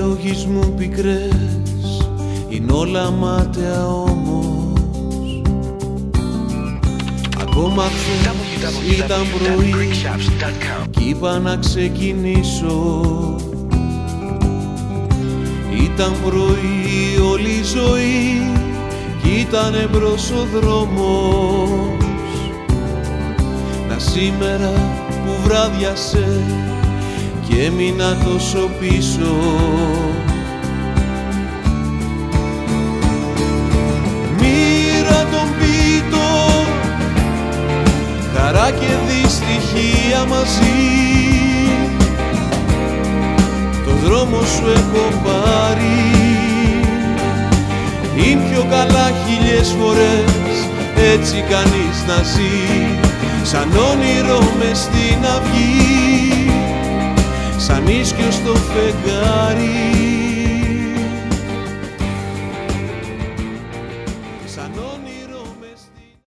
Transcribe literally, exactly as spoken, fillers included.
διώγεις μου πικρές, είναι όλα μάταια όμως. Ακόμα χθες ήταν πρωί κι είπα να ξεκινήσω. Ήταν πρωί όλη η ζωή κι ήτανε μπρος ο δρόμος. Να σήμερα που βράδιασε και έμεινα τόσο πίσω. Μοίρα των πίτων, χαρά και δυστυχία μαζί. Το δρόμο σου έχω πάρει, είναι πιο καλά χίλιες φορές έτσι κανείς να ζει. Σαν όνειρο μες στην αυγή, σαν ίσκιο στο φεγγάρι.